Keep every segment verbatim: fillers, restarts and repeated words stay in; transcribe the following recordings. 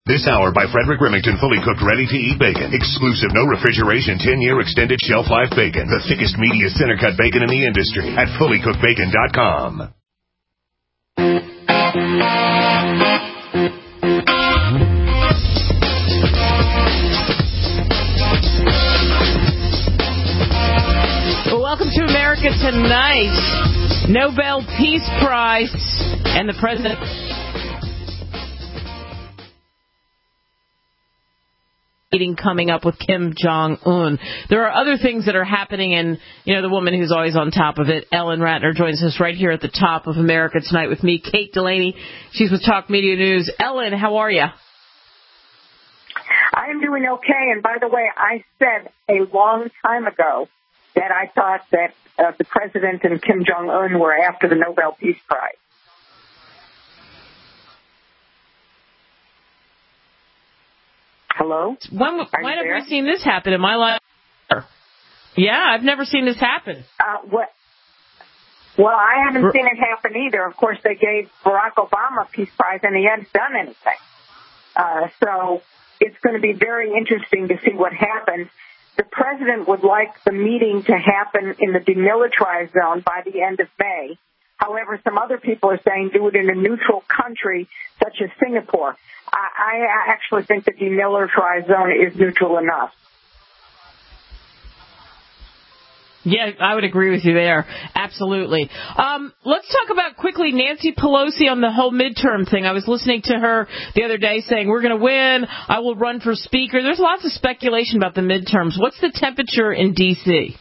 This hour by Frederick Remington, fully cooked, ready-to-eat bacon. Exclusive, no refrigeration, ten-year extended shelf life bacon. The thickest, meatiest center-cut bacon in the industry at fully cooked bacon dot com. Welcome to America Tonight. Nobel Peace Prize and the president meeting coming up with Kim Jong-un. There are other things that are happening, and, you know, the woman who's always on top of it, Ellen Ratner, joins us right here at the top of America Tonight with me, Kate Delaney. She's with Talk Media News. Ellen, how are you? I'm doing okay, and by the way, I said a long time ago that I thought that uh, the president and Kim Jong-un were after the Nobel Peace Prize. Hello? When, when have we seen this happen in my life? Yeah, I've never seen this happen. Uh, what? Well, I haven't R- seen it happen either. Of course, they gave Barack Obama a Peace Prize, and he hadn't done anything. Uh, so it's going to be very interesting to see what happens. The president would like the meeting to happen in the demilitarized zone by the end of May. However, some other people are saying do it in a neutral country such as Singapore. I, I actually think the demilitarized zone is neutral enough. Yeah, I would agree with you there. Absolutely. Um, let's talk about quickly Nancy Pelosi on the whole midterm thing. I was listening to her the other day saying, we're going to win. I will run for speaker. There's lots of speculation about the midterms. What's the temperature in D C?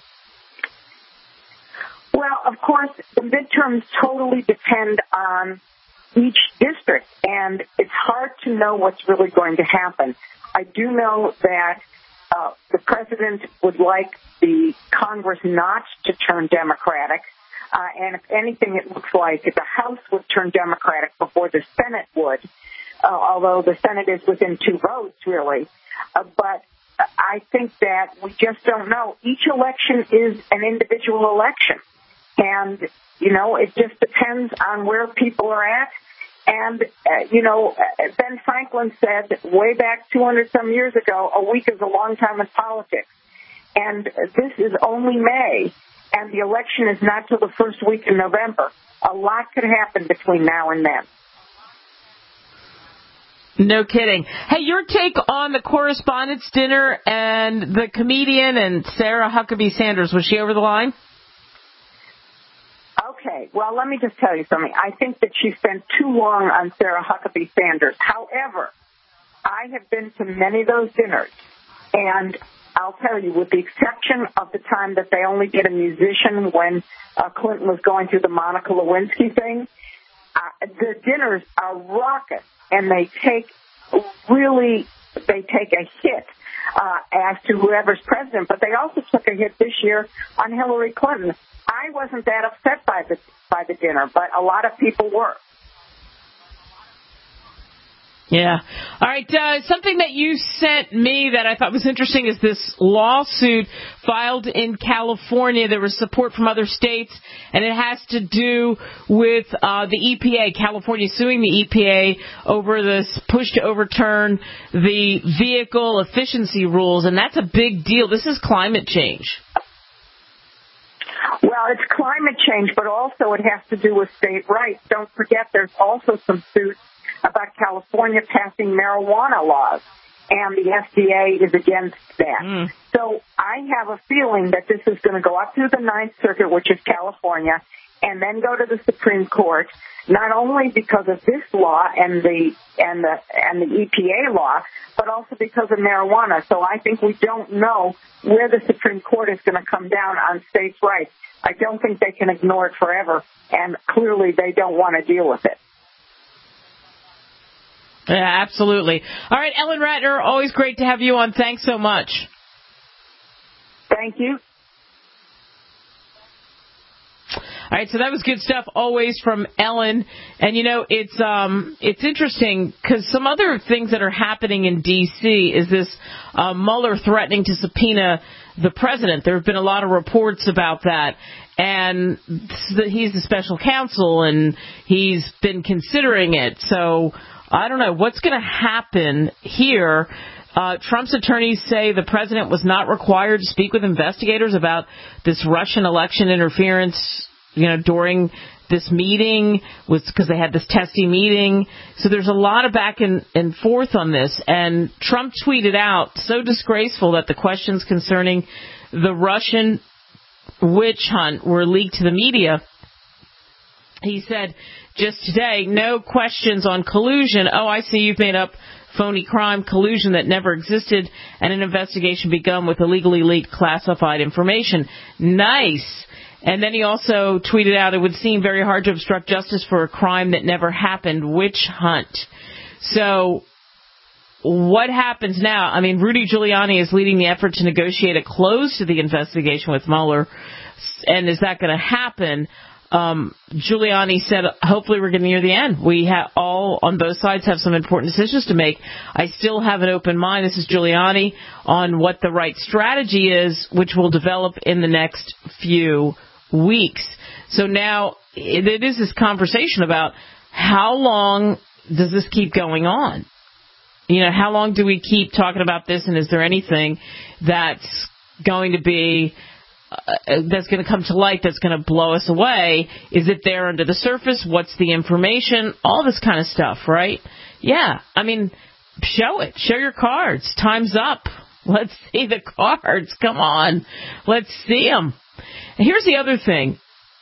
Well, of course, the midterms totally depend on each district, and it's hard to know what's really going to happen. I do know that uh, the president would like the Congress not to turn Democratic, uh, and if anything, it looks like the House would turn Democratic before the Senate would, uh, although the Senate is within two votes, really. Uh, but I think that we just don't know. Each election is an individual election. And, you know, it just depends on where people are at. And, uh, you know, Ben Franklin said way back two hundred some years ago, a week is a long time in politics. And this is only May, and the election is not till the first week in November. A lot could happen between now and then. No kidding. Hey, your take on the Correspondents' Dinner and the comedian and Sarah Huckabee Sanders, was she over the line? Okay, well, let me just tell you something. I think that she spent too long on Sarah Huckabee Sanders. However, I have been to many of those dinners, and I'll tell you, with the exception of the time that they only get a musician when uh, Clinton was going through the Monica Lewinsky thing, uh, the dinners are raucous, and they take really, they take a hit uh, as to whoever's president, but they also took a hit this year on Hillary Clinton. I wasn't that upset by the by the dinner, but a lot of people were. Yeah. All right. Uh, something that you sent me that I thought was interesting is this lawsuit filed in California. There was support from other states, and it has to do with uh, the E P A, California suing the E P A over this push to overturn the vehicle efficiency rules, and that's a big deal. This is climate change. Well, it's climate change, but also it has to do with state rights. Don't forget there's also some suits about California passing marijuana laws, and the F D A is against that. Mm. So I have a feeling that this is going to go up through the Ninth Circuit, which is California, and then go to the Supreme Court, not only because of this law and the and the and the E P A law, but also because of marijuana. So I think we don't know where the Supreme Court is going to come down on states' rights. I don't think they can ignore it forever, and clearly they don't want to deal with it. Yeah, absolutely. All right, Ellen Ratner, always great to have you on. Thanks so much. Thank you. All right, so that was good stuff always from Ellen. And, you know, it's um, it's interesting because some other things that are happening in D C is this uh, Mueller threatening to subpoena the president. There have been a lot of reports about that. And he's the special counsel, and he's been considering it. So I don't know. What's going to happen here? Uh, Trump's attorneys say the president was not required to speak with investigators about this Russian election interference, you know, during this meeting, was because they had this testy meeting. So there's a lot of back and, and forth on this. And Trump tweeted out, so disgraceful that the questions concerning the Russian witch hunt were leaked to the media. He said just today, no questions on collusion. Oh, I see you've made up phony crime collusion that never existed, and an investigation begun with illegally leaked classified information. Nice. And then he also tweeted out, it would seem very hard to obstruct justice for a crime that never happened, witch hunt. So what happens now? I mean, Rudy Giuliani is leading the effort to negotiate a close to the investigation with Mueller. And is that going to happen? Um, Giuliani said, hopefully we're getting near the end. We have all on both sides have some important decisions to make. I still have an open mind. This is Giuliani on what the right strategy is, which will develop in the next few weeks. So now it, it is this conversation about how long does this keep going on? You know, how long do we keep talking about this, and is there anything that's going to be Uh, that's going to come to light, that's going to blow us away? Is it there under the surface? What's the information? All this kind of stuff, right? Yeah, I mean, show it. Show your cards. Time's up. Let's see the cards. Come on. Let's see them. And here's the other thing.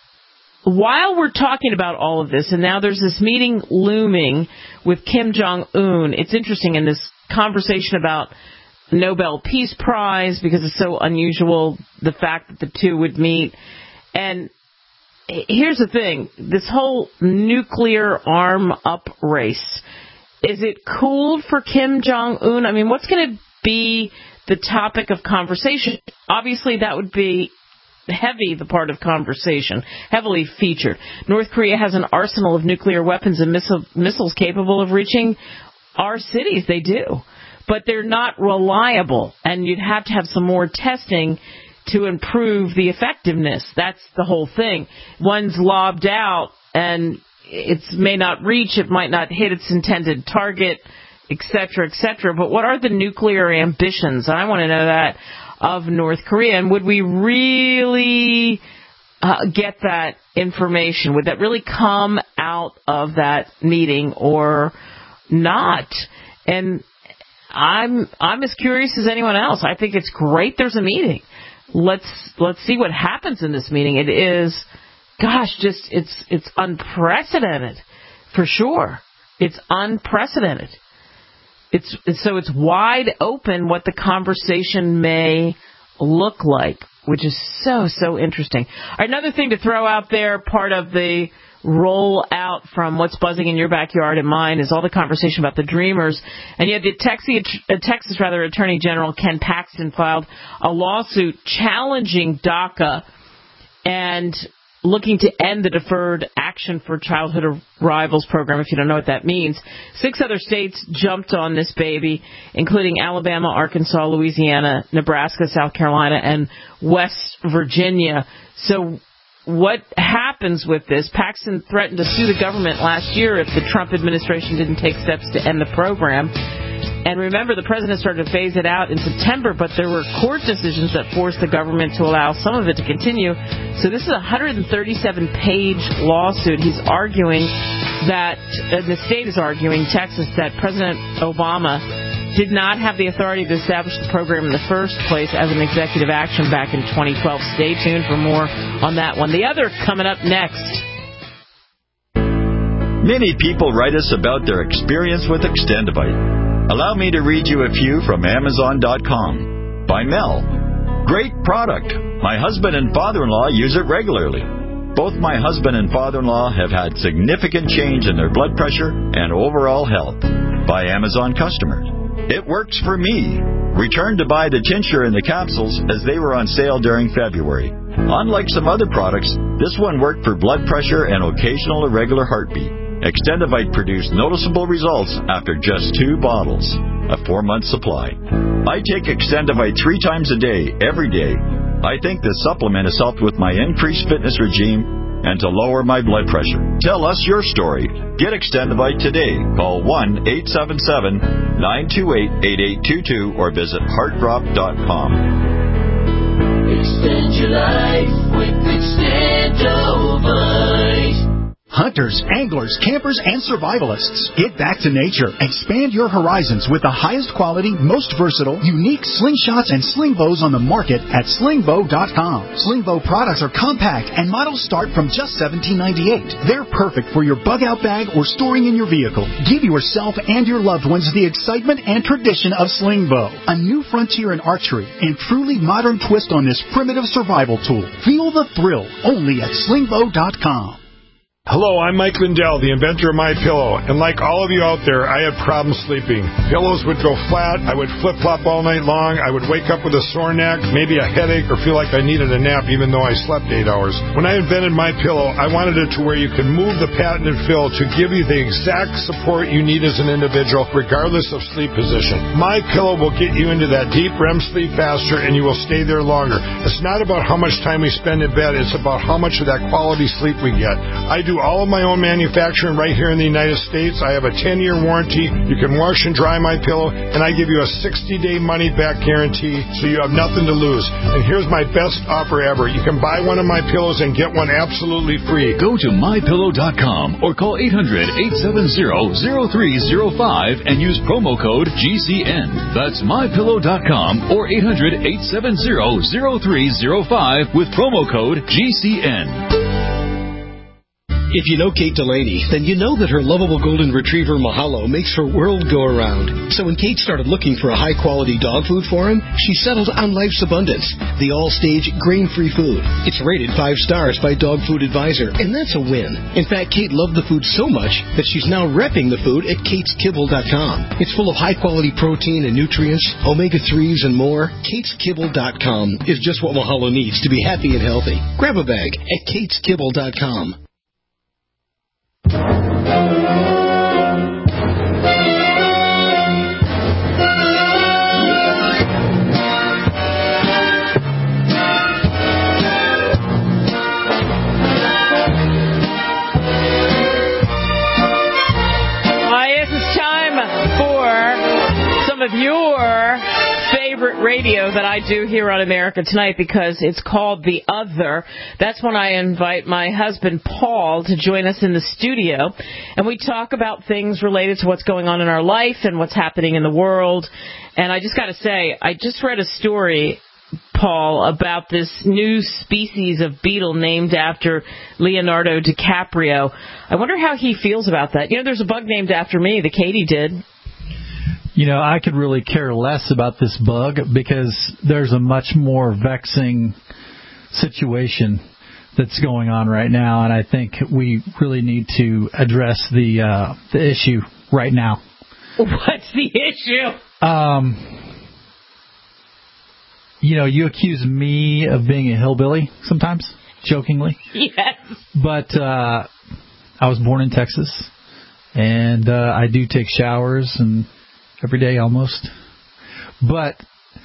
While we're talking about all of this, and now there's this meeting looming with Kim Jong-un, it's interesting in this conversation about Nobel Peace Prize, because it's so unusual, the fact that the two would meet. And here's the thing, this whole nuclear arm up race, is it cool for Kim Jong-un? I mean, what's going to be the topic of conversation? Obviously, that would be heavy, the part of conversation, heavily featured. North Korea has an arsenal of nuclear weapons and missile, missiles capable of reaching our cities. They do. But they're not reliable, and you'd have to have some more testing to improve the effectiveness. That's the whole thing. One's lobbed out, and it may not reach, it might not hit its intended target, et cetera, et cetera. But what are the nuclear ambitions? I want to know that of North Korea. And would we really uh, get that information? Would that really come out of that meeting or not? And I'm I'm as curious as anyone else. I think it's great there's a meeting. Let's let's see what happens in this meeting. It is, gosh, just it's it's unprecedented for sure. It's unprecedented. It's, it's so it's wide open what the conversation may look like, which is so so interesting. All right, another thing to throw out there, part of the roll out from what's buzzing in your backyard and mine, is all the conversation about the Dreamers. And yet the Texas, Texas rather, Attorney General Ken Paxton filed a lawsuit challenging DACA and looking to end the Deferred Action for Childhood Arrivals program, if you don't know what that means. Six other states jumped on this baby, including Alabama, Arkansas, Louisiana, Nebraska, South Carolina, and West Virginia. So what happens with this? Paxton threatened to sue the government last year if the Trump administration didn't take steps to end the program. And remember, the president started to phase it out in September, but there were court decisions that forced the government to allow some of it to continue. So this is a one hundred thirty-seven page lawsuit. He's arguing that, and the state is arguing, Texas, that President Obama did not have the authority to establish the program in the first place as an executive action back in twenty twelve. Stay tuned for more on that one. The other coming up next. Many people write us about their experience with Extendivite. Allow me to read you a few from Amazon dot com. By Mel. Great product. My husband and father-in-law use it regularly. Both my husband and father-in-law have had significant change in their blood pressure and overall health. By Amazon customers. It works for me. Returned to buy the tincture and the capsules as they were on sale during February. Unlike some other products, this one worked for blood pressure and occasional irregular heartbeat. Extendivite produced noticeable results after just two bottles, a four-month supply. I take Extendivite three times a day, every day. I think this supplement has helped with my increased fitness regime and to lower my blood pressure. Tell us your story. Get Extendivite today. Call one eight seven seven, nine two eight, eight eight two two or visit heart drop dot com. Extend your life with Extendivite. Hunters, anglers, campers, and survivalists. Get back to nature. Expand your horizons with the highest quality, most versatile, unique slingshots and sling bows on the market at sling bow dot com. Sling bow products are compact and models start from just seventeen ninety-eight. They're perfect for your bug out bag or storing in your vehicle. Give yourself and your loved ones the excitement and tradition of sling bow. A new frontier in archery and truly modern twist on this primitive survival tool. Feel the thrill only at sling bow dot com. Hello, I'm Mike Lindell, the inventor of MyPillow, and like all of you out there, I had problems sleeping. Pillows would go flat, I would flip-flop all night long, I would wake up with a sore neck, maybe a headache, or feel like I needed a nap even though I slept eight hours. When I invented MyPillow, I wanted it to where you could move the patented fill to give you the exact support you need as an individual, regardless of sleep position. MyPillow will get you into that deep R E M sleep faster, and you will stay there longer. It's not about how much time we spend in bed, it's about how much of that quality sleep we get. I do all of my own manufacturing right here in the United States. I have a ten-year warranty. You can wash and dry my pillow, and I give you a sixty-day money-back guarantee, so you have nothing to lose. And here's my best offer ever. You can buy one of my pillows and get one absolutely free. Go to my pillow dot com or call eight hundred, eight seven zero, zero three zero five and use promo code G C N. That's my pillow dot com or eight hundred, eight seven zero, zero three zero five with promo code G C N. If you know Kate Delaney, then you know that her lovable golden retriever Mahalo makes her world go around. So when Kate started looking for a high-quality dog food for him, she settled on Life's Abundance, the all-stage grain-free food. It's rated five stars by Dog Food Advisor, and that's a win. In fact, Kate loved the food so much that she's now repping the food at kates kibble dot com. It's full of high-quality protein and nutrients, omega threes, and more. kates kibble dot com is just what Mahalo needs to be happy and healthy. Grab a bag at kates kibble dot com. Of your favorite radio that I do here on America Tonight, because it's called The Other. That's when I invite my husband Paul to join us in the studio, and we talk about things related to what's going on in our life and what's happening in the world. And I just got to say, I just read a story, Paul, about this new species of beetle named after Leonardo DiCaprio. I wonder how he feels about that. You know, there's a bug named after me, the katydid. You know, I could really care less about this bug because there's a much more vexing situation that's going on right now, and I think we really need to address the uh, the issue right now. What's the issue? Um, you know, you accuse me of being a hillbilly sometimes, jokingly. Yes. But uh, I was born in Texas, and uh, I do take showers and every day almost. But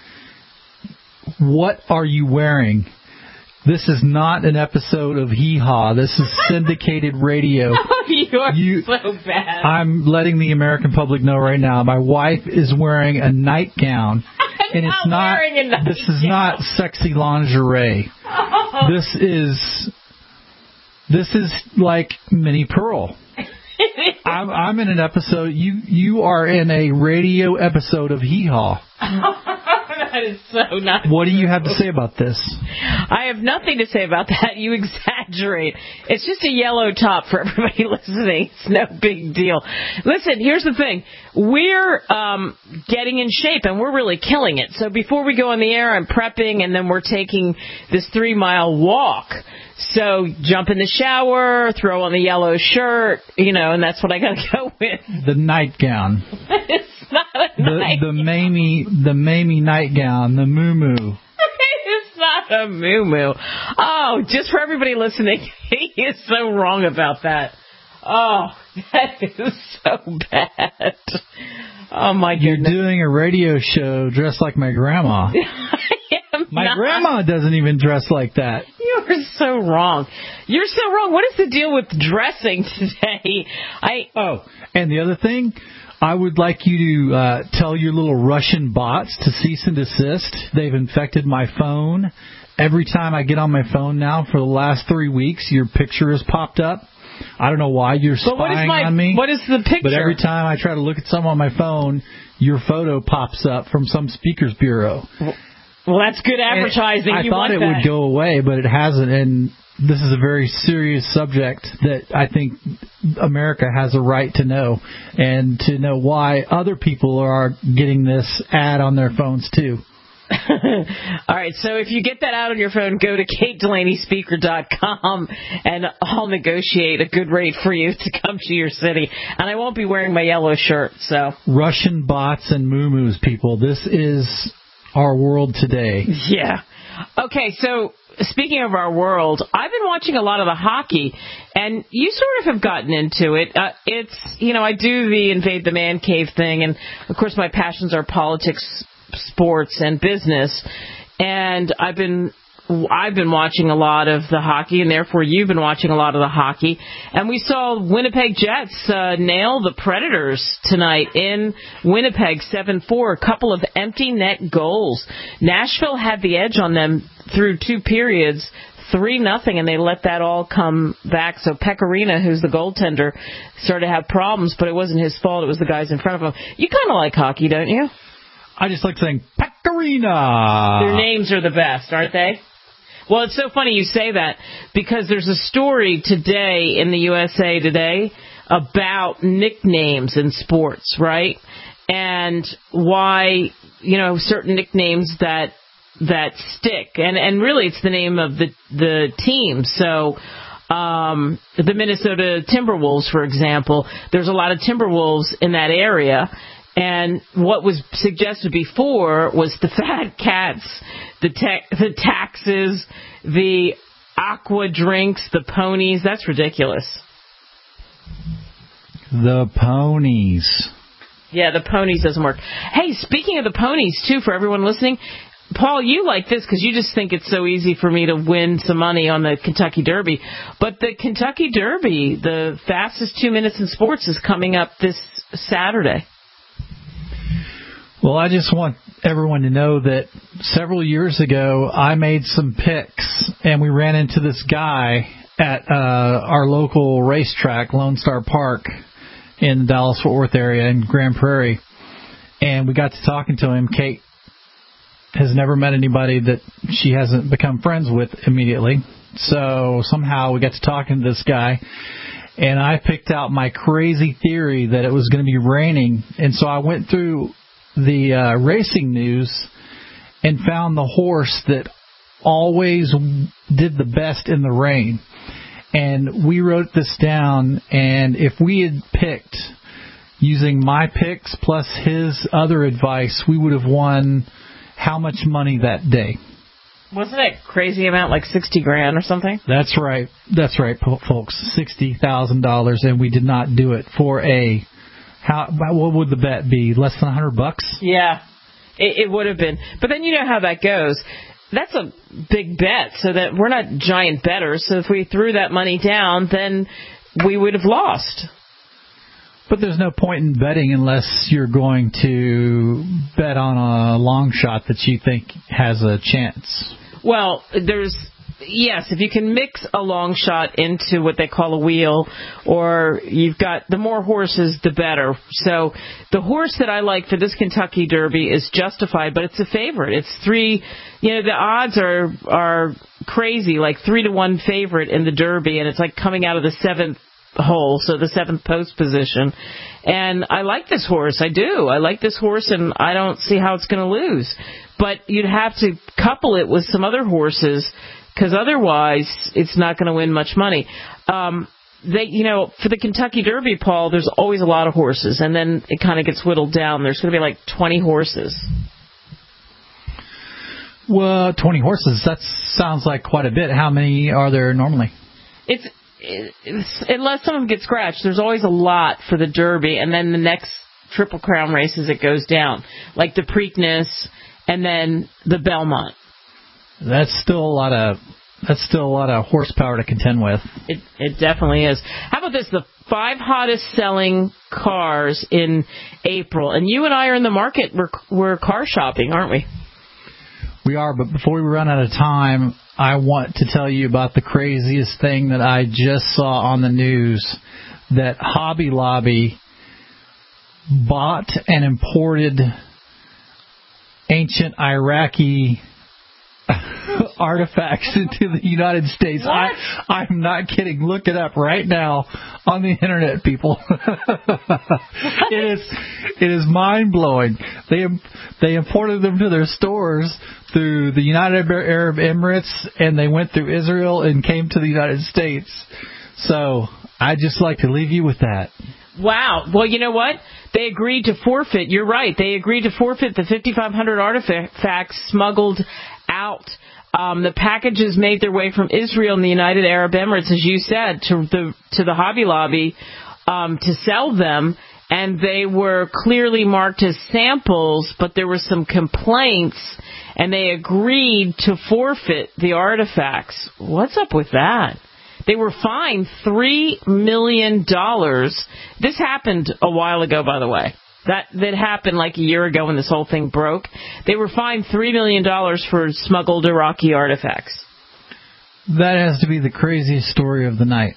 what are you wearing? This is not an episode of Hee Haw. This is syndicated radio. You're you, so bad. I'm letting the American public know right now. My wife is wearing a nightgown. I'm and it's not not, wearing a nightgown. This is not sexy lingerie. Oh. This is this is like Minnie Pearl. I'm, I'm in an episode. You you are in a radio episode of Hee Haw. That is so not What do you true. have to say about this? I have nothing to say about that. You exaggerate. It's just a yellow top for everybody listening. It's no big deal. Listen, here's the thing. We're um, getting in shape, and we're really killing it. So before we go on the air, I'm prepping, and then we're taking this three-mile walk. So jump in the shower, throw on the yellow shirt, you know, and that's what I got to go with. The nightgown. It's not a the, nightgown. The Mamie, the Mamie nightgown, the moo-moo. It's not a moo-moo. Oh, just for everybody listening, he is so wrong about that. Oh, that is so bad. Oh, my goodness. You're doing a radio show dressed like my grandma. I am My not. grandma doesn't even dress like that. You're so wrong. You're so wrong. What is the deal with dressing today? I Oh, and the other thing, I would like you to uh, tell your little Russian bots to cease and desist. They've infected my phone. Every time I get on my phone now for the last three weeks, your picture has popped up. I don't know why you're spying but what is my, on me. What is the picture? But every time I try to look at something on my phone, your photo pops up from some speakers bureau. Well, that's good advertising. And I you thought want it that. would go away, but it hasn't. And this is a very serious subject that I think America has a right to know, and to know why other people are getting this ad on their phones too. All right, so if you get that out on your phone, go to kate delaney speaker dot com, and I'll negotiate a good rate for you to come to your city. And I won't be wearing my yellow shirt. So Russian bots and moo-moos, people. This is our world today. Yeah. Okay, so speaking of our world, I've been watching a lot of the hockey, and you sort of have gotten into it. Uh, it's, you know, I do the Invade the Man Cave thing, and, of course, my passions are politics, sports, and business. And I've been I've been watching a lot of the hockey, and therefore you've been watching a lot of the hockey. And we saw Winnipeg Jets uh, nail the Predators tonight in Winnipeg, seven four, a couple of empty net goals. Nashville had the edge on them through two periods, three nothing, and they let that all come back. So Pecorino, who's the goaltender, started to have problems, but it wasn't his fault. It was the guys in front of him. You kind of like hockey, don't you? I just like saying Pecorino. Their names are the best, aren't they? Well, it's so funny you say that, because there's a story today in the U S A Today about nicknames in sports, right? And why, you know, certain nicknames that that stick. And and really it's the name of the the team. So um, the Minnesota Timberwolves, for example, there's a lot of Timberwolves in that area. And what was suggested before was the fat cats, the te- the taxes, the aqua drinks, the ponies. That's ridiculous. The ponies. Yeah, the ponies doesn't work. Hey, speaking of the ponies, too, for everyone listening, Paul, you like this because you just think it's so easy for me to win some money on the Kentucky Derby. But the Kentucky Derby, the fastest two minutes in sports, is coming up this Saturday. Well, I just want everyone to know that several years ago, I made some picks, and we ran into this guy at uh, our local racetrack, Lone Star Park, in the Dallas-Fort Worth area in Grand Prairie. And we got to talking to him. Kate has never met anybody that she hasn't become friends with immediately. So somehow we got to talking to this guy, and I picked out my crazy theory that it was going to be raining. And so I went through the uh, racing news and found the horse that always did the best in the rain. And we wrote this down, and if we had picked using my picks plus his other advice, we would have won how much money that day? Wasn't it a crazy amount, like sixty grand or something? That's right. That's right, folks. sixty thousand dollars, and we did not do it for a... How? What would the bet be? Less than a hundred bucks? Yeah, it, it would have been. But then you know how that goes. That's a big bet, so that we're not giant bettors. So if we threw that money down, then we would have lost. But there's no point in betting unless you're going to bet on a long shot that you think has a chance. Well, there's... Yes, if you can mix a long shot into what they call a wheel, or you've got the more horses, the better. So the horse that I like for this Kentucky Derby is Justified, but it's a favorite. It's three, you know, the odds are are crazy, like three to one favorite in the Derby, and it's like coming out of the seventh hole, so the seventh post position. And I like this horse. I do. I like this horse, and I don't see how it's going to lose. But you'd have to couple it with some other horses, because otherwise it's not going to win much money. Um, they, you know, for the Kentucky Derby, Paul, there's always a lot of horses, and then it kind of gets whittled down. There's going to be like twenty horses. Well, twenty horses, that sounds like quite a bit. How many are there normally? It's, it's unless some of them get scratched, there's always a lot for the Derby, and then the next Triple Crown races it goes down, like the Preakness and then the Belmont. That's still a lot of that's still a lot of horsepower to contend with. It, it definitely is. How about this? The five hottest selling cars in April. And you and I are in the market. We're, we're car shopping, aren't we? We are, but before we run out of time, I want to tell you about the craziest thing that I just saw on the news, that Hobby Lobby bought and imported ancient Iraqi artifacts into the United States. What? I, I'm not kidding. Look it up right now on the internet, people. it is it is mind blowing. They they imported them to their stores through the United Arab Emirates, and they went through Israel and came to the United States. So I'd just like to leave you with that. Wow. Well, you know what? They agreed to forfeit. You're right. They agreed to forfeit the fifty-five hundred artifacts smuggled out. Um, the packages made their way from Israel and the United Arab Emirates, as you said, to the to the Hobby Lobby um, to sell them, and they were clearly marked as samples, but there were some complaints, and they agreed to forfeit the artifacts. What's up with that? They were fined three million dollars. This happened a while ago, by the way. That that happened like a year ago when this whole thing broke. They were fined three million dollars for smuggled Iraqi artifacts. That has to be the craziest story of the night.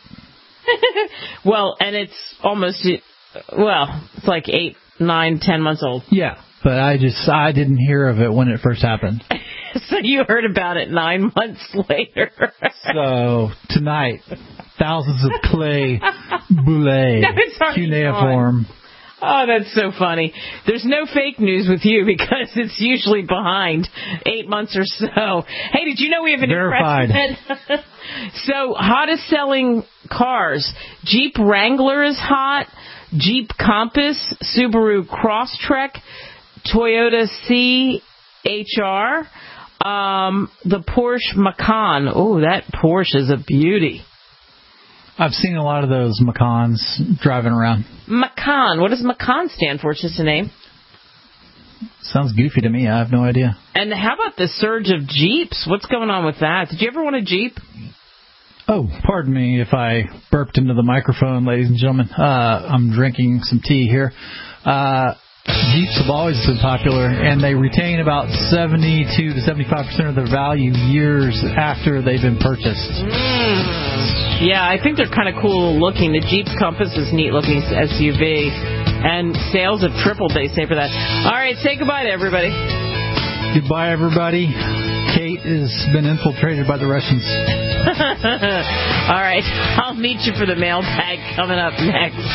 Well, and it's almost, well, it's like eight, nine, ten months old. Yeah, but I just, I didn't hear of it when it first happened. So you heard about it nine months later. So tonight, thousands of clay boule cuneiform. Oh, that's so funny. There's no fake news with you because it's usually behind eight months or so. Hey, did you know we have an verified? So, hottest selling cars. Jeep Wrangler is hot. Jeep Compass, Subaru Crosstrek, Toyota C H R, um, the Porsche Macan. Oh, that Porsche is a beauty. I've seen a lot of those Macans driving around. Macan. What does Macan stand for? It's just a name. Sounds goofy to me. I have no idea. And how about the surge of Jeeps? What's going on with that? Did you ever want a Jeep? Oh, pardon me if I burped into the microphone, ladies and gentlemen. Uh, I'm drinking some tea here. Uh, Jeeps have always been popular, and they retain about seventy-two to seventy-five percent of their value years after they've been purchased. Mm. Yeah, I think they're kind of cool looking. The Jeep Compass is neat looking S U V, and sales have tripled, they say, for that. All right, say goodbye to everybody. Goodbye, everybody. Kate has been infiltrated by the Russians. All right, I'll meet you for the mailbag coming up next.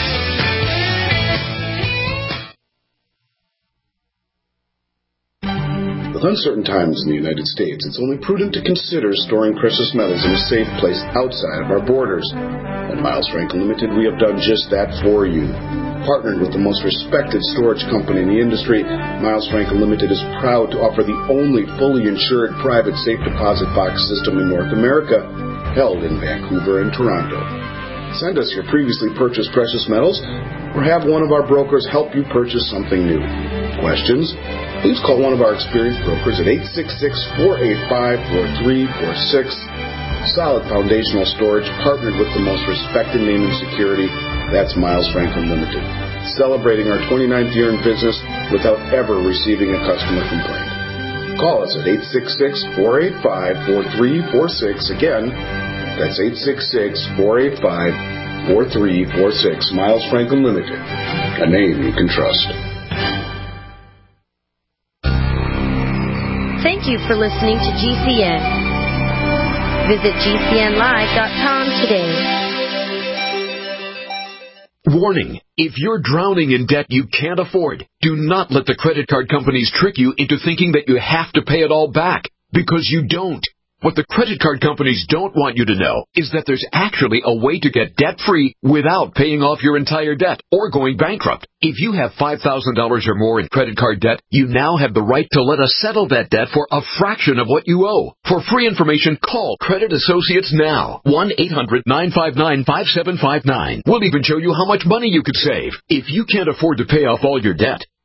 With uncertain times in the United States, it's only prudent to consider storing precious metals in a safe place outside of our borders. At Miles Franklin Limited, we have done just that for you. Partnered with the most respected storage company in the industry, Miles Franklin Limited is proud to offer the only fully insured private safe deposit box system in North America, held in Vancouver and Toronto. Send us your previously purchased precious metals, or have one of our brokers help you purchase something new. Questions? Please call one of our experienced brokers at eight six six, four eight five, four three four six. Solid foundational storage, partnered with the most respected name in security. That's Miles Franklin Limited. Celebrating our twenty-ninth year in business without ever receiving a customer complaint. Call us at eight six six, four eight five, four three four six. Again, that's eight six six, four eight five, four three four six. Miles Franklin Limited, a name you can trust. Thank you for listening to G C N. Visit G C N live dot com today. Warning. If you're drowning in debt you can't afford, do not let the credit card companies trick you into thinking that you have to pay it all back, because you don't. What the credit card companies don't want you to know is that there's actually a way to get debt-free without paying off your entire debt or going bankrupt. If you have five thousand dollars or more in credit card debt, you now have the right to let us settle that debt for a fraction of what you owe. For free information, call Credit Associates now. one eight hundred, nine five nine, five seven five nine. We'll even show you how much money you could save. If you can't afford to pay off all your debt,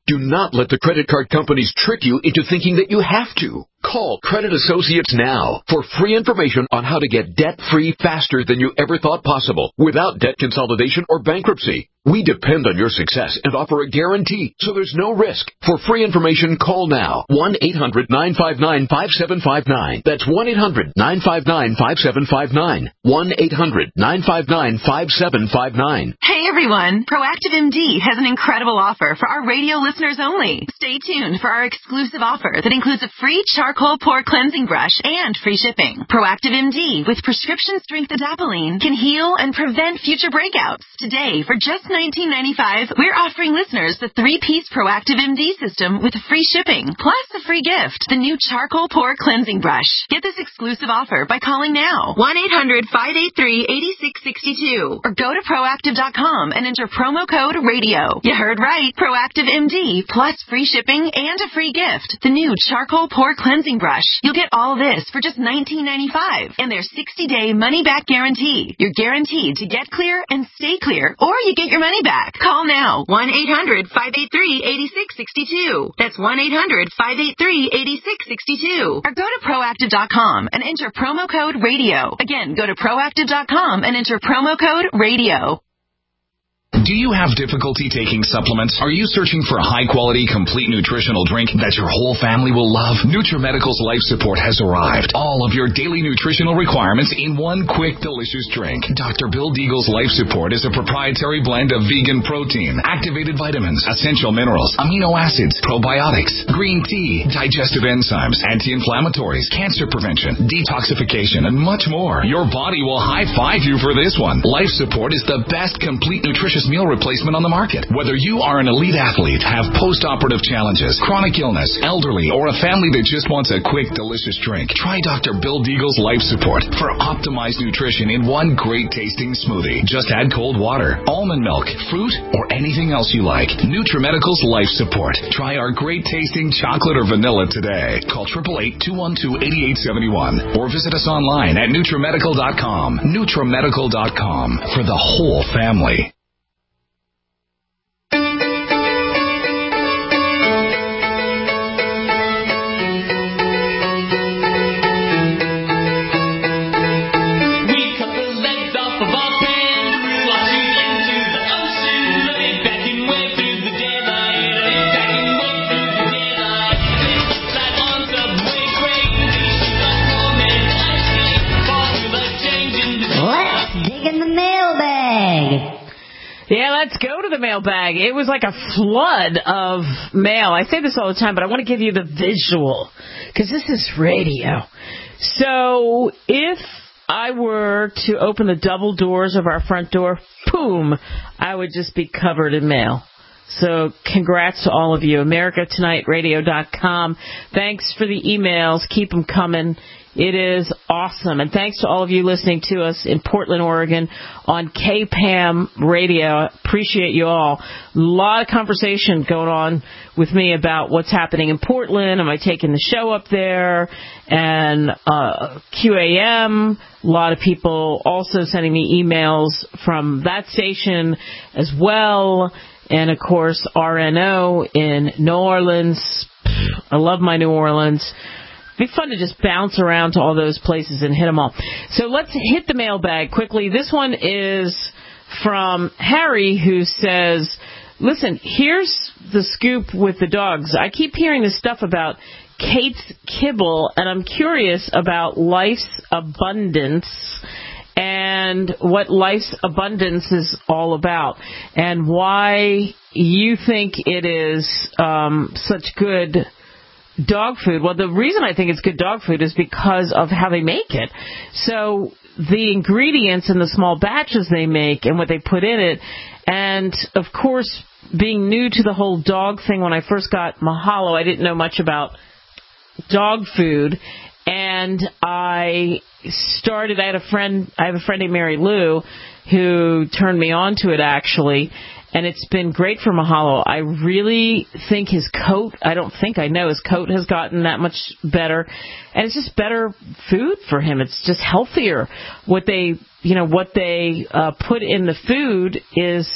Do not let the credit card companies trick you into thinking that you have to. Call Credit Associates now for free information on how to get debt-free faster than you ever thought possible without debt consolidation or bankruptcy. We depend on your success and offer a guarantee, so there's no risk. For free information, call now. one eight hundred nine five nine five seven five nine. That's one eight hundred nine five nine five seven five nine. one eight hundred nine five nine five seven five nine. Hey everyone, Proactive M D has an incredible offer for our radio listeners only. Stay tuned for our exclusive offer that includes a free charcoal pore cleansing brush and free shipping. Proactive M D with prescription strength adapalene can heal and prevent future breakouts. Today, for just nineteen ninety-five dollars, we're offering listeners the three-piece Proactive M D system with free shipping, plus a free gift, the new charcoal pore cleansing brush. Get this exclusive offer by calling now, one eight hundred five eight three eight six six two, or go to proactive dot com and enter promo code radio. You heard right, Proactive M D, plus free shipping and a free gift, the new charcoal pore cleansing brush. You'll get all this for just nineteen ninety-five dollars and their sixty-day money-back guarantee. You're guaranteed to get clear and stay clear, or you get your money back. Call now, one eight hundred five eight three eight six six two. That's one eight hundred five eight three eight six six two. Or go to proactive dot com and enter promo code radio. Again, go to proactive dot com and enter promo code radio. Do you have difficulty taking supplements? Are you searching for a high-quality, complete nutritional drink that your whole family will love? NutriMedical's Life Support has arrived. All of your daily nutritional requirements in one quick, delicious drink. Doctor Bill Deagle's Life Support is a proprietary blend of vegan protein, activated vitamins, essential minerals, amino acids, probiotics, green tea, digestive enzymes, anti-inflammatories, cancer prevention, detoxification, and much more. Your body will high-five you for this one. Life Support is the best complete nutritious meal replacement on the market. Whether you are an elite athlete, have post-operative challenges, chronic illness, elderly, or a family that just wants a quick, delicious drink, try Doctor Bill Deagle's Life Support for optimized nutrition in one great tasting smoothie. Just add cold water, almond milk, fruit, or anything else you like. NutriMedical's Life Support. Try our great tasting chocolate or vanilla today. Call eight eight eight, two one two, eight eight seven one or visit us online at NutriMedical dot com. NutriMedical dot com for the whole family. Yeah, let's go to the mailbag. It was like a flood of mail. I say this all the time, but I want to give you the visual, because this is radio. So if I were to open the double doors of our front door, boom, I would just be covered in mail. So congrats to all of you. America Tonight Radio dot com. Thanks for the emails. Keep them coming. It is awesome. And thanks to all of you listening to us in Portland, Oregon on K P A M Radio. Appreciate you all. A lot of conversation going on with me about what's happening in Portland. Am I taking the show up there? And uh, Q A M. A lot of people also sending me emails from that station as well. And, of course, R N O in New Orleans. I love my New Orleans. It'd be fun to just bounce around to all those places and hit them all. So let's hit the mailbag quickly. This one is from Harry, who says, listen, here's the scoop with the dogs. I keep hearing this stuff about Kate's Kibble, and I'm curious about Life's Abundance and what Life's Abundance is all about and why you think it is um, such good dog food. Well, the reason I think it's good dog food is because of how they make it. So the ingredients in the small batches they make and what they put in it, and of course, being new to the whole dog thing, when I first got Mahalo, I didn't know much about dog food, and I started, I had a friend, I have a friend named Mary Lou, who turned me on to it, actually, and it's been great for Mahalo. I really think his coat, I don't think I know, his coat has gotten that much better, and it's just better food for him. It's just healthier. What they, you know, what they uh, put in the food is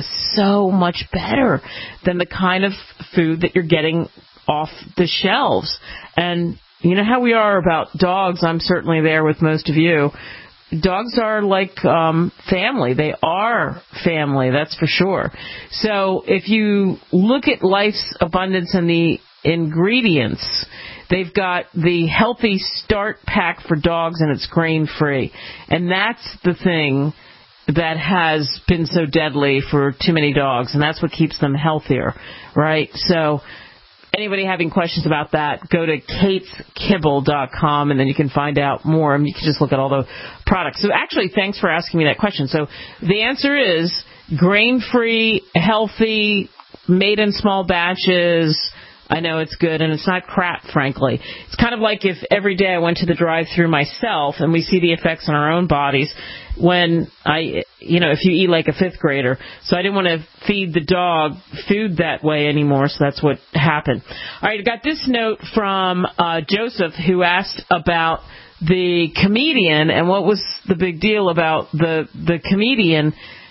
so much better than the kind of food that you're getting off the shelves. And you know how we are about dogs. I'm certainly there with most of you. Dogs are like um, family. They are family, that's for sure. So if you look at Life's Abundance and the ingredients, they've got the Healthy Start Pack for dogs, and it's grain-free. And that's the thing that has been so deadly for too many dogs, and that's what keeps them healthier, right? So anybody having questions about that, go to kates kibble dot com, and then you can find out more. I mean, you can just look at all the products. So actually, thanks for asking me that question. So the answer is grain-free, healthy, made in small batches. I know it's good, and it's not crap, frankly. It's kind of like if every day I went to the drive-thru myself, and we see the effects on our own bodies when I, you know, if you eat like a fifth grader. So I didn't want to feed the dog food that way anymore, so that's what happened. All right, I got this note from uh, Joseph, who asked about the comedian and what was the big deal about the the comedian.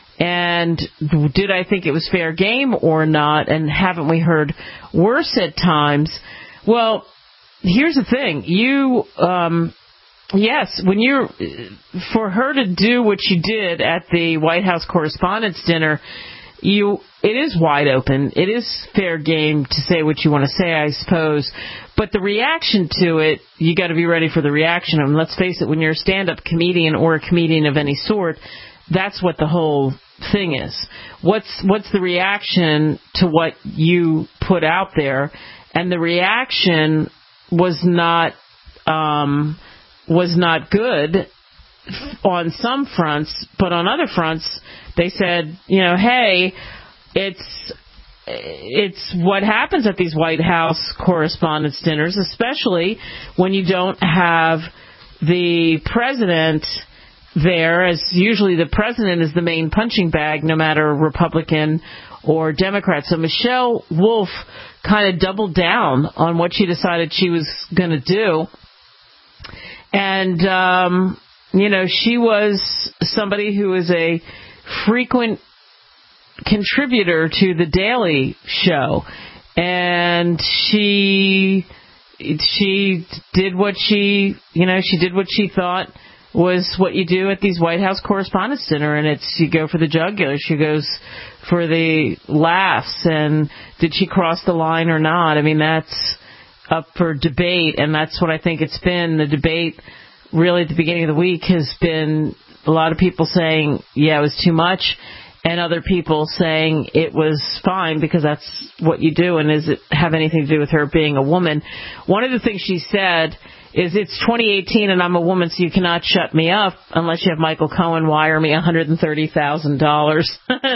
And did I think it was fair game or not? And haven't we heard worse at times? Well, here's the thing. You, um, yes, when you're, for her to do what she did at the White House Correspondents' Dinner, you, it is wide open. It is fair game to say what you want to say, I suppose. But the reaction to it, you got to be ready for the reaction. And let's face it, when you're a stand-up comedian or a comedian of any sort, that's what the whole thing is. What's what's the reaction to what you put out there? And the reaction was not um, was not good on some fronts, but on other fronts, they said, you know, hey, it's it's what happens at these White House Correspondents' Dinners, especially when you don't have the president there, as usually the president is the main punching bag, no matter Republican or Democrat. So Michelle Wolf kind of doubled down on what she decided she was going to do. And, um, you know, she was somebody who is a frequent contributor to The Daily Show. And she, she did what she, you know, she did what she thought was what you do at these White House Correspondents' Dinner, and it's you go for the jugular, she goes for the laughs, and did she cross the line or not? I mean, that's up for debate, and that's what I think it's been. The debate really at the beginning of the week has been a lot of people saying, yeah, it was too much, and other people saying it was fine because that's what you do, and does it have anything to do with her being a woman? One of the things she said is it's twenty eighteen and I'm a woman, so you cannot shut me up unless you have Michael Cohen wire me one hundred thirty thousand dollars.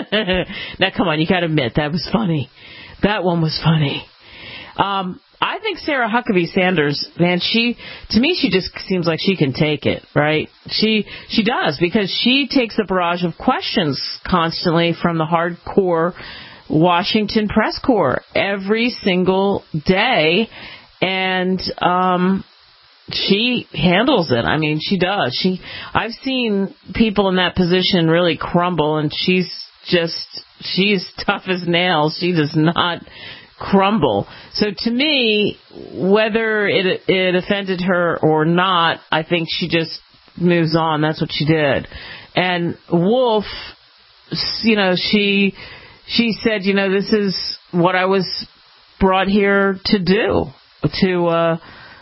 Now, come on, you got to admit, that was funny. That one was funny. Um, I think Sarah Huckabee Sanders, man, she, to me, she just seems like she can take it, right? She, she does, because she takes a barrage of questions constantly from the hardcore Washington press corps every single day. And, um, she handles it. I mean, she does. She, I've seen people in that position really crumble, and she's just, she's tough as nails. She does not crumble. So to me, whether it it offended her or not, I think she just moves on. That's what she did. And Wolf, you know, she she said, you know, this is what I was brought here to do, to uh,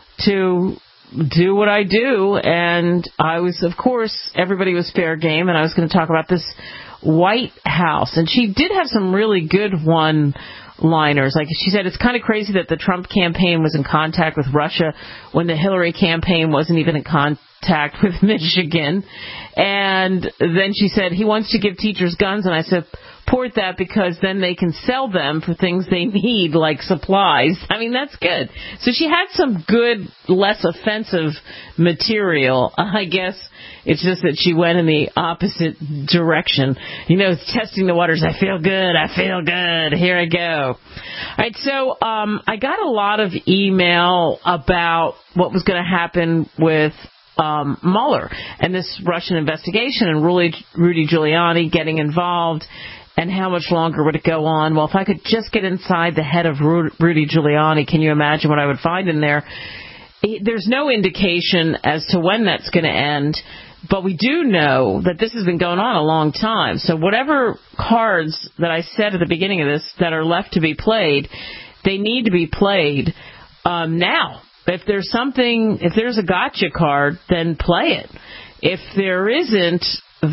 to do what I do. And I was, of course, everybody was fair game, and I was going to talk about this White House. And she did have some really good one-liners. Like she said, it's kind of crazy that the Trump campaign was in contact with Russia when the Hillary campaign wasn't even in contact with Michigan. And then she said, he wants to give teachers guns. And I said, support that because then they can sell them for things they need, like supplies. I mean, that's good. So she had some good, less offensive material. I guess it's just that she went in the opposite direction. You know, testing the waters. I feel good. I feel good. Here I go. All right, so um, I got a lot of email about what was going to happen with um, Mueller and this Russian investigation and Rudy, Rudy Giuliani getting involved and how much longer would it go on. Well, if I could just get inside the head of Rudy Giuliani, can you imagine what I would find in there? There's no indication as to when that's going to end, but we do know that this has been going on a long time. So whatever cards that I said at the beginning of this that are left to be played, they need to be played um, now. If there's something, if there's a gotcha card, then play it. If there isn't,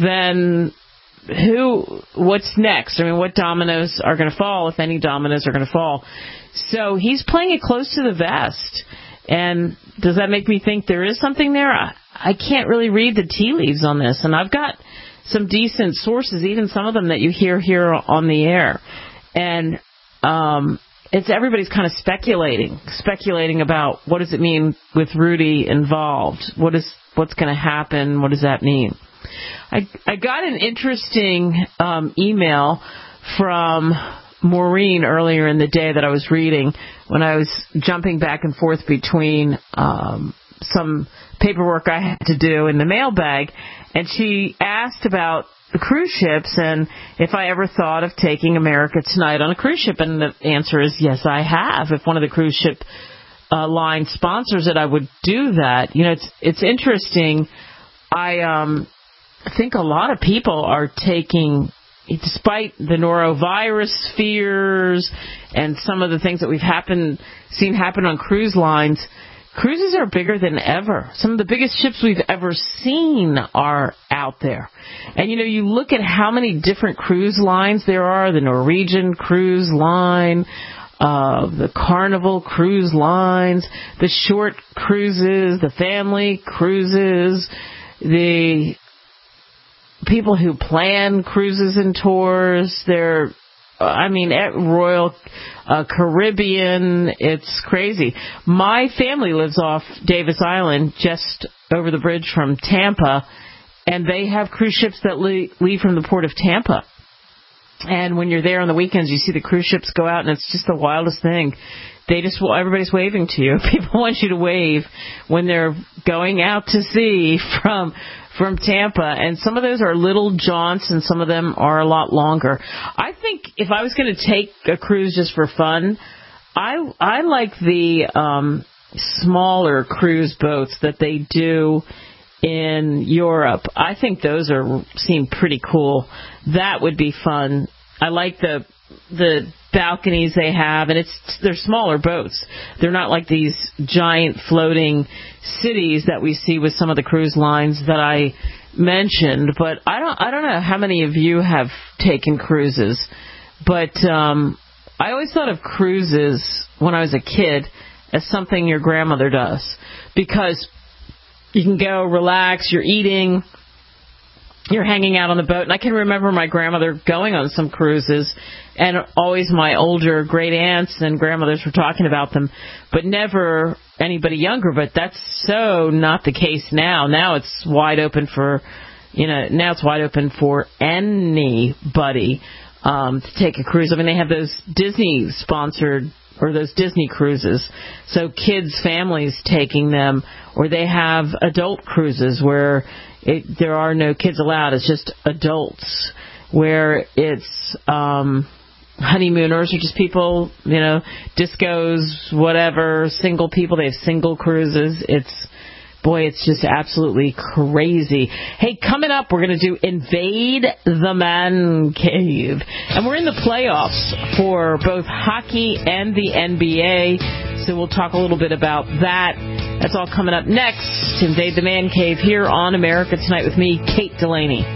then who, what's next? I mean, what dominoes are going to fall, if any dominoes are going to fall? So he's playing it close to the vest. And does that make me think there is something there? I, I can't really read the tea leaves on this. And I've got some decent sources, even some of them that you hear here on the air. And um, it's everybody's kind of speculating, speculating about what does it mean with Rudy involved? What is what's going to happen? What does that mean? I, I got an interesting um, email from Maureen earlier in the day that I was reading when I was jumping back and forth between um, some paperwork I had to do in the mailbag, and she asked about the cruise ships and if I ever thought of taking America Tonight on a cruise ship, and the answer is yes, I have. If one of the cruise ship uh, line sponsors it, I would do that. You know, it's it's interesting. I um, think a lot of people are taking, despite the norovirus fears and some of the things that we've happen, seen happen on cruise lines, cruises are bigger than ever. Some of the biggest ships we've ever seen are out there. And, you know, you look at how many different cruise lines there are, the Norwegian Cruise Line, uh, the Carnival Cruise Lines, the short cruises, the family cruises, the people who plan cruises and tours. They're, I mean, at Royal uh, Caribbean, it's crazy. My family lives off Davis Island, just over the bridge from Tampa, and they have cruise ships that le- leave from the port of Tampa. And when you're there on the weekends, you see the cruise ships go out, and it's just the wildest thing. They just, well, everybody's waving to you. People want you to wave when they're going out to sea from from Tampa, and some of those are little jaunts, and some of them are a lot longer. I think if I was going to take a cruise just for fun, I I like the um, smaller cruise boats that they do in Europe. I think those are seem pretty cool. That would be fun. I like the the balconies they have, and it's they're smaller boats. They're not like these giant floating cities that we see with some of the cruise lines that I mentioned. But I don't I don't know how many of you have taken cruises, but um, I always thought of cruises when I was a kid as something your grandmother does, because you can go relax, you're eating, you're hanging out on the boat. And I can remember my grandmother going on some cruises, and always my older great aunts and grandmothers were talking about them, but never anybody younger. But that's so not the case now. Now it's wide open for, you know, now it's wide open for anybody um, to take a cruise. I mean, they have those Disney sponsored, or those Disney cruises, so kids, families taking them, or they have adult cruises where it, there are no kids allowed. It's just adults, where it's um, honeymooners or just people, you know, discos, whatever, single people. They have single cruises. It's, boy, it's just absolutely crazy. Hey, coming up, we're going to do Invade the Man Cave. And we're in the playoffs for both hockey and the N B A, so we'll talk a little bit about that. That's all coming up next. Invade the Man Cave here on America Tonight with me, Kate Delaney.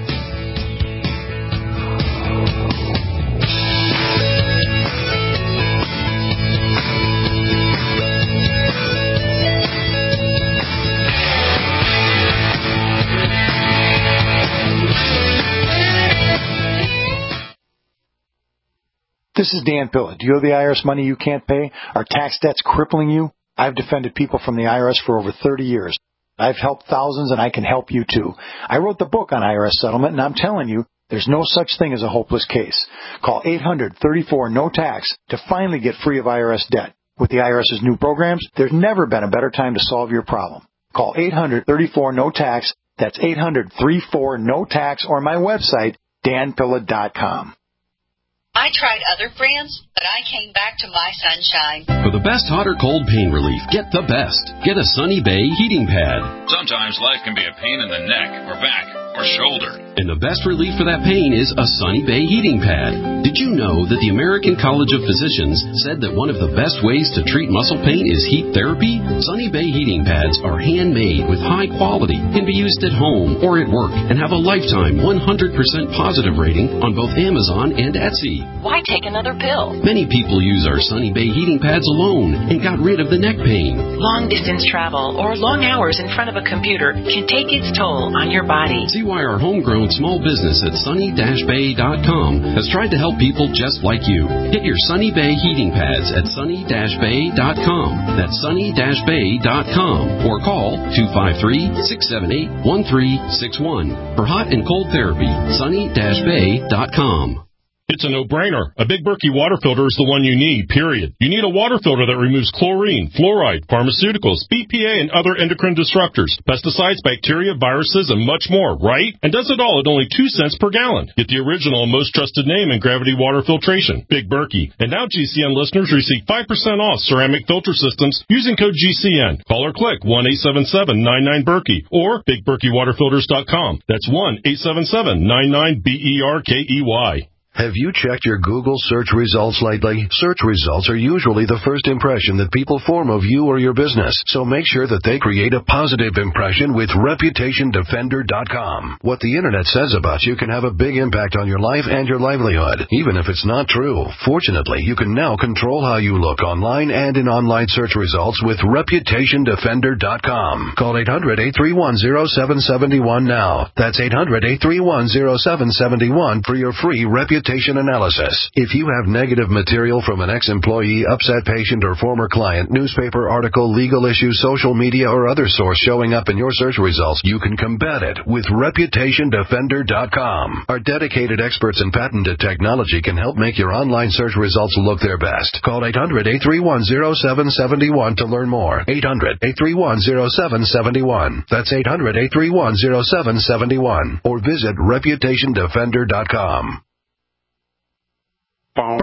This is Dan Pilla. Do you owe the I R S money you can't pay? Are tax debts crippling you? I've defended people from the I R S for over thirty years. I've helped thousands, and I can help you too. I wrote the book on I R S settlement, and I'm telling you, there's no such thing as a hopeless case. Call eight hundred, thirty-four, no tax to finally get free of I R S debt. With the IRS's new programs, there's never been a better time to solve your problem. Call eight hundred, thirty-four, no tax. That's eight hundred, thirty-four, no tax, or my website, dan pilla dot com. I tried other brands, but I came back to My Sunshine. For the best hot or cold pain relief, get the best. Get a Sunny Bay heating pad. Sometimes life can be a pain in the neck or back or shoulder. And the best relief for that pain is a Sunny Bay heating pad. Did you know that the American College of Physicians said that one of the best ways to treat muscle pain is heat therapy? Sunny Bay heating pads are handmade with high quality, can be used at home or at work, and have a lifetime one hundred percent positive rating on both Amazon and Etsy. Why take another pill? Many people use our Sunny Bay heating pads alone and got rid of the neck pain. Long distance travel or long hours in front of a computer can take its toll on your body. See why our homegrown small business at sunny dash bay dot com has tried to help people just like you. Get your Sunny Bay heating pads at sunny dash bay dot com. That's sunny dash bay dot com. Or call two five three, six seven eight, one three six one. For hot and cold therapy, sunny dash bay dot com. It's a no-brainer. A Big Berkey water filter is the one you need, period. You need a water filter that removes chlorine, fluoride, pharmaceuticals, B P A, and other endocrine disruptors, pesticides, bacteria, viruses, and much more, right? And does it all at only two cents per gallon. Get the original and most trusted name in gravity water filtration, Big Berkey. And now G C N listeners receive five percent off ceramic filter systems using code G C N. Call or click one eight seven seven, nine nine, Berkey or big berkey water filters dot com. That's one eight seven seven, nine nine, B E R K E Y. Have you checked your Google search results lately? Search results are usually the first impression that people form of you or your business, so make sure that they create a positive impression with reputation defender dot com. What the internet says about you can have a big impact on your life and your livelihood, even if it's not true. Fortunately, you can now control how you look online and in online search results with reputation defender dot com. Call eight hundred, eight three one, zero seven seven one now. That's eight hundred, eight three one, zero seven seven one for your free reputation analysis. If you have negative material from an ex-employee, upset patient, or former client, newspaper article, legal issue, social media, or other source showing up in your search results, you can combat it with reputation defender dot com. Our dedicated experts in patented technology can help make your online search results look their best. Call eight hundred, eight three one, zero seven seven one to learn more. eight hundred, eight three one, zero seven seven one. That's eight hundred, eight three one, zero seven seven one. Or visit reputation defender dot com. I'm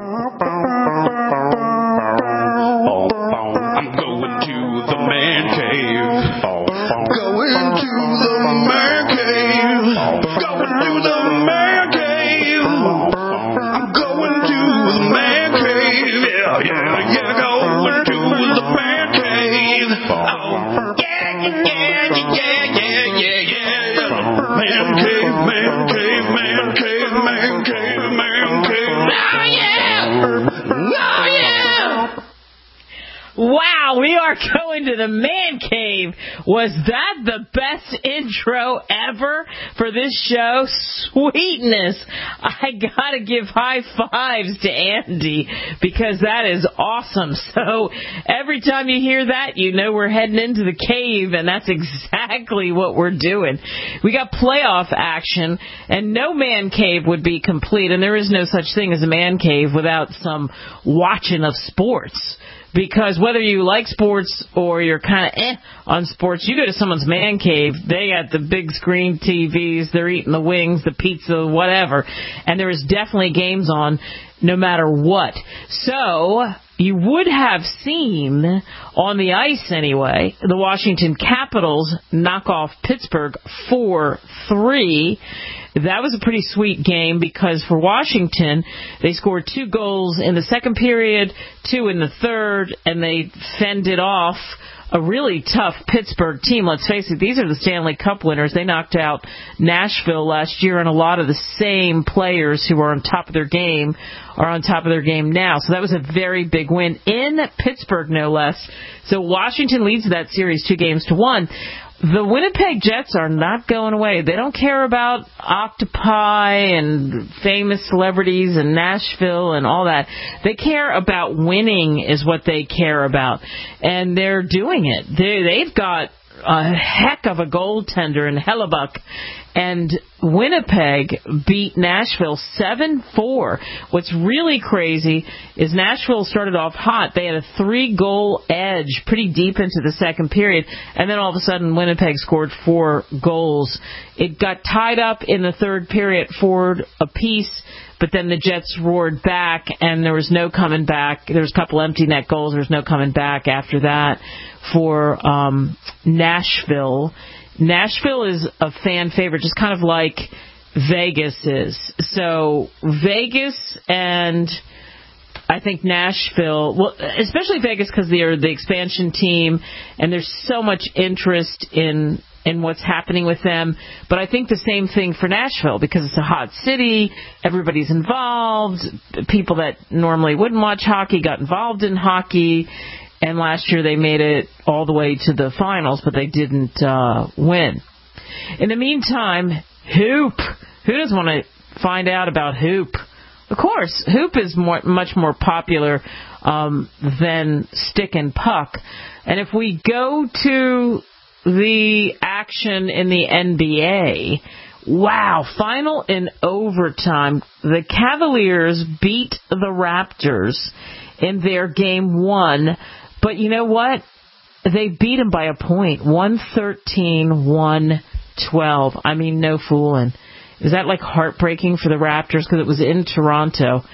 going to the man cave. Going to the man cave. Going to the man cave. I'm going to the man cave. Yeah, yeah, yeah. Going to the man cave. Oh, yeah, yeah, yeah, yeah, yeah, yeah. Man cave, man cave, man cave, man cave, man cave. Oh, yeah. Oh, yeah. Wow, we are going to the man cave. Was that the best intro ever for this show? Sweetness. I gotta give high fives to Andy because that is awesome. So every time you hear that, you know we're heading into the cave, and that's exactly what we're doing. We got playoff action, and no man cave would be complete, and there is no such thing as a man cave without some watching of sports. Because whether you like sports or you're kind of eh on sports, you go to someone's man cave, they got the big screen T Vs, they're eating the wings, the pizza, whatever, and there is definitely games on no matter what. So you would have seen, on the ice anyway, the Washington Capitals knock off Pittsburgh four three. That was a pretty sweet game because for Washington, they scored two goals in the second period, two in the third, and they fended off a really tough Pittsburgh team. Let's face it, these are the Stanley Cup winners. They knocked out Nashville last year, and a lot of the same players who are on top of their game are on top of their game now. So that was a very big win in Pittsburgh, no less. So Washington leads that series two games to one. the Winnipeg Jets are not going away. They don't care about octopi and famous celebrities and Nashville and all that. They care about winning is what they care about. And they're doing it. They, they've got a heck of a goaltender in Hellebuck. And Winnipeg beat Nashville seven four. What's really crazy is Nashville started off hot. They had a three-goal edge pretty deep into the second period, and then all of a sudden Winnipeg scored four goals. It got tied up in the third period, four apiece, but then the Jets roared back, and there was no coming back. There was a couple empty net goals. There was no coming back after that for um, Nashville. Nashville is a fan favorite, just kind of like Vegas is. So Vegas and I think Nashville, well, especially Vegas because they're the expansion team and there's so much interest in in what's happening with them. But I think the same thing for Nashville because it's a hot city, everybody's involved, people that normally wouldn't watch hockey got involved in hockey. And last year they made it all the way to the finals, but they didn't uh, win. In the meantime, hoop. Who doesn't want to find out about hoop? Of course, hoop is more, much more popular um, than stick and puck. And if we go to the action in the N B A, wow, final in overtime. The Cavaliers beat the Raptors in their game one. But you know what? They beat them by a point, one thirteen, one twelve. I mean, no fooling. Is that like heartbreaking for the Raptors because it was in Toronto?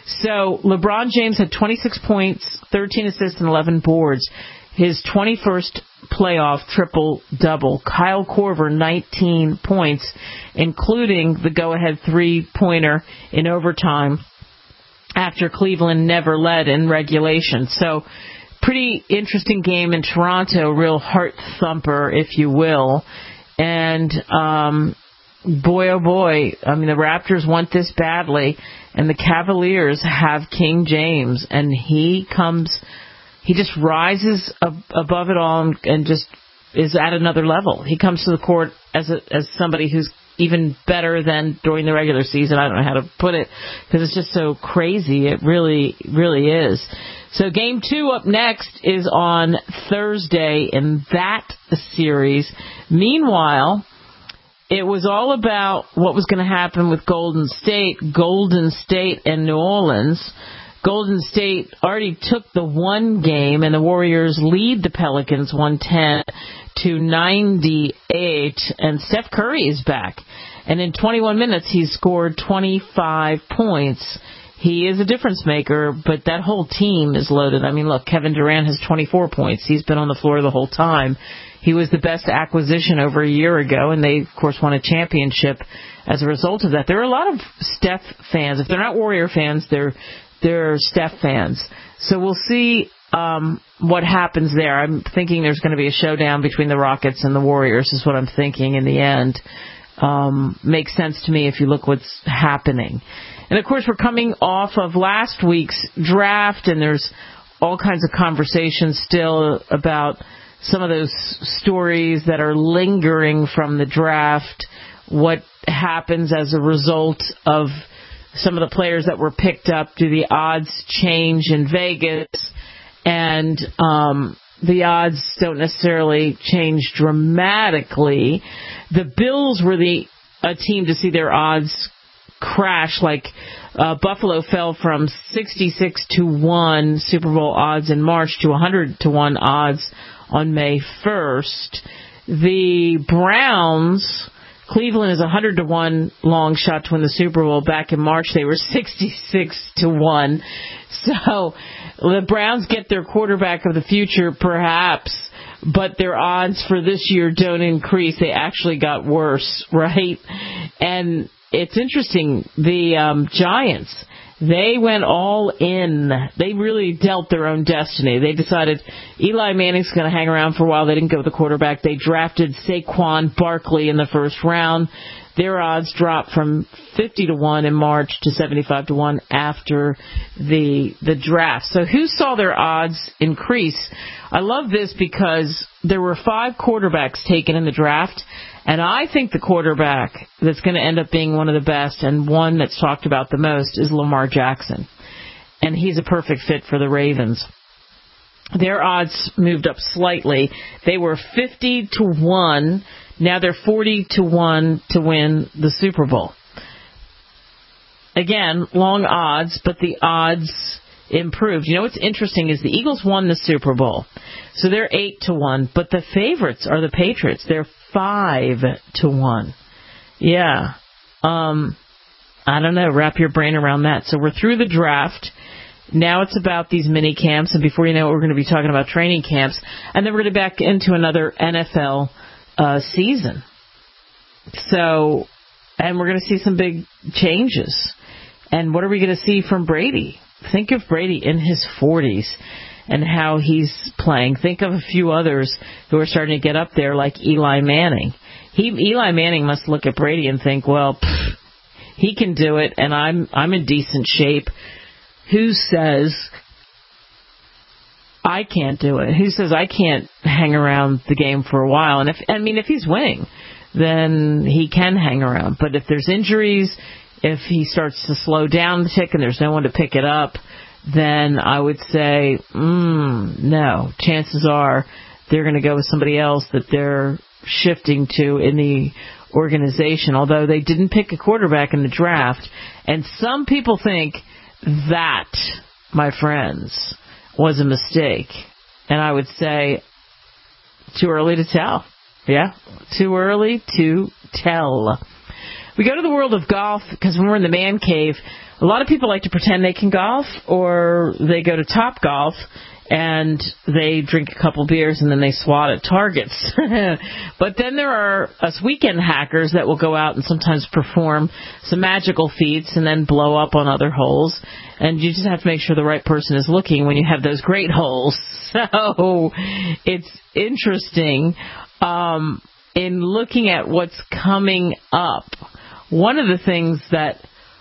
So LeBron James had twenty-six points, thirteen assists, and eleven boards. His twenty-first playoff triple-double. Kyle Korver, nineteen points, including the go-ahead three-pointer in overtime after Cleveland never led in regulation. So pretty interesting game in Toronto, real heart thumper, if you will. And um, boy, oh boy, I mean, the Raptors want this badly, and the Cavaliers have King James, and he comes, he just rises ab- above it all and, and just is at another level. He comes to the court as a, as somebody who's even better than during the regular season. I don't know how to put it because it's just so crazy. It really, really is. So game two up next is on Thursday in that series. Meanwhile, it was all about what was going to happen with Golden State, Golden State and New Orleans. Golden State already took the one game, and the Warriors lead the Pelicans one ten to ninety-eight, and Steph Curry is back. And in twenty-one minutes, he scored twenty-five points. He is a difference maker, but that whole team is loaded. I mean, look, Kevin Durant has twenty-four points. He's been on the floor the whole time. He was the best acquisition over a year ago, and they, of course, won a championship as a result of that. There are a lot of Steph fans. If they're not Warrior fans, they're they're Steph fans. So we'll see um, what happens there. I'm thinking there's going to be a showdown between the Rockets and the Warriors is what I'm thinking in the end. Um, makes sense to me if you look what's happening. And, of course, we're coming off of last week's draft, and there's all kinds of conversations still about some of those stories that are lingering from the draft, what happens as a result of some of the players that were picked up. Do the odds change in Vegas? And um, the odds don't necessarily change dramatically. The Bills were the a team to see their odds crash, like uh, Buffalo fell from sixty-six to one Super Bowl odds in March to one hundred to one odds on May first. The Browns, Cleveland is one hundred to one long shot to win the Super Bowl. Back in March, they were sixty-six to one. So the Browns get their quarterback of the future, perhaps, but their odds for this year don't increase. They actually got worse, right? And it's interesting. The um, Giants, they went all in. They really dealt their own destiny. They decided Eli Manning's going to hang around for a while. They didn't go with the quarterback. They drafted Saquon Barkley in the first round. Their odds dropped from fifty to one in March to seventy-five to one after the the draft. So who saw their odds increase? I love this because there were five quarterbacks taken in the draft, and I think the quarterback that's going to end up being one of the best and one that's talked about the most is Lamar Jackson. And he's a perfect fit for the Ravens. Their odds moved up slightly. They were fifty to one. Now they're forty to one to win the Super Bowl. Again, long odds, but the odds improved. You know what's interesting is the Eagles won the Super Bowl. So they're eight to one, but the favorites are the Patriots. They're five to one. Yeah. Um, I don't know. Wrap your brain around that. So we're through the draft. Now it's about these mini camps, and before you know it, we're going to be talking about training camps, and then we're going to back into another N F L uh, season. So, and we're going to see some big changes. And what are we going to see from Brady? Think of Brady in his forties and how he's playing. Think of a few others who are starting to get up there, like Eli Manning. He, Eli Manning must look at Brady and think, well, pff, he can do it, and I'm I'm in decent shape. Who says I can't do it? Who says I can't hang around the game for a while? And if I mean, if he's winning, then he can hang around. But if there's injuries, if he starts to slow down the tick and there's no one to pick it up, then I would say, mm, no. Chances are they're going to go with somebody else that they're shifting to in the organization, although they didn't pick a quarterback in the draft. And some people think that, my friends, was a mistake. And I would say, too early to tell. Yeah, too early to tell. We go to the world of golf because when we're in the man cave, a lot of people like to pretend they can golf, or they go to Top Golf and they drink a couple beers and then they swat at targets. But then there are us weekend hackers that will go out and sometimes perform some magical feats and then blow up on other holes. And you just have to make sure the right person is looking when you have those great holes. So it's interesting um, in looking at what's coming up. One of the things that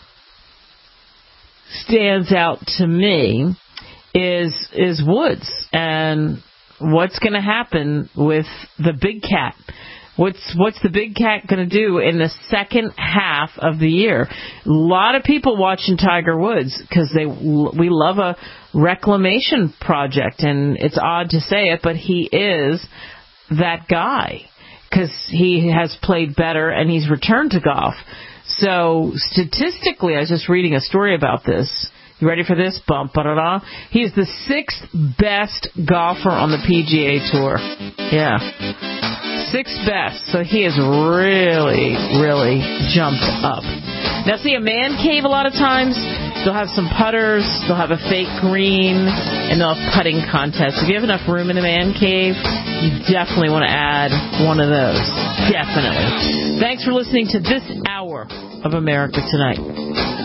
stands out to me is is Woods and what's going to happen with the Big Cat. What's what's the Big Cat going to do in the second half of the year? A lot of people watching Tiger Woods because they we love a reclamation project, and it's odd to say it, but he is that guy because he has played better and he's returned to golf. So statistically, I was just reading a story about this. You ready for this? Bump, ba-da-da. He is the sixth best golfer on the P G A Tour. Yeah. Sixth best. So he has really, really jumped up. Now, see, a man cave a lot of times, they'll have some putters, they'll have a fake green, and they'll have putting contests. If you have enough room in a man cave, you definitely want to add one of those. Definitely. Thanks for listening to this hour of America Tonight.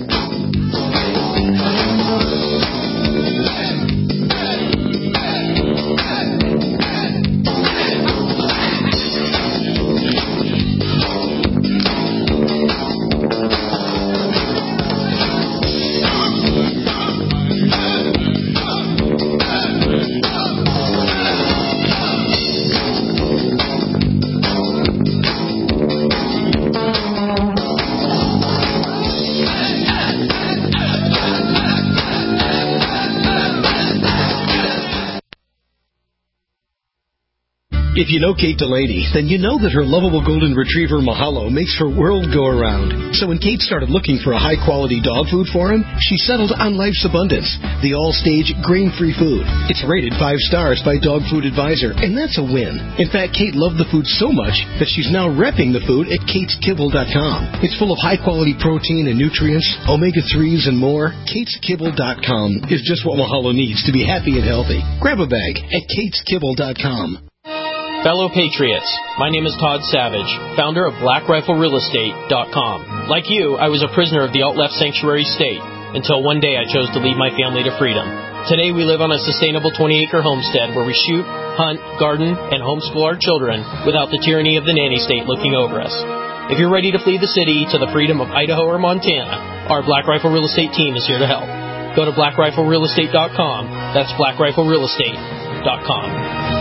If you know Kate Delaney, then you know that her lovable golden retriever Mahalo makes her world go around. So when Kate started looking for a high-quality dog food for him, she settled on Life's Abundance, the all-stage grain-free food. It's rated five stars by Dog Food Advisor, and that's a win. In fact, Kate loved the food so much that she's now repping the food at kates kibble dot com. It's full of high-quality protein and nutrients, omega threes, and more. kates kibble dot com is just what Mahalo needs to be happy and healthy. Grab a bag at kates kibble dot com. Fellow Patriots, my name is Todd Savage, founder of black rifle real estate dot com. Like you, I was a prisoner of the alt-left sanctuary state until one day I chose to lead my family to freedom. Today we live on a sustainable twenty-acre homestead where we shoot, hunt, garden, and homeschool our children without the tyranny of the nanny state looking over us. If you're ready to flee the city to the freedom of Idaho or Montana, our Black Rifle Real Estate team is here to help. Go to black rifle real estate dot com. That's black rifle real estate dot com.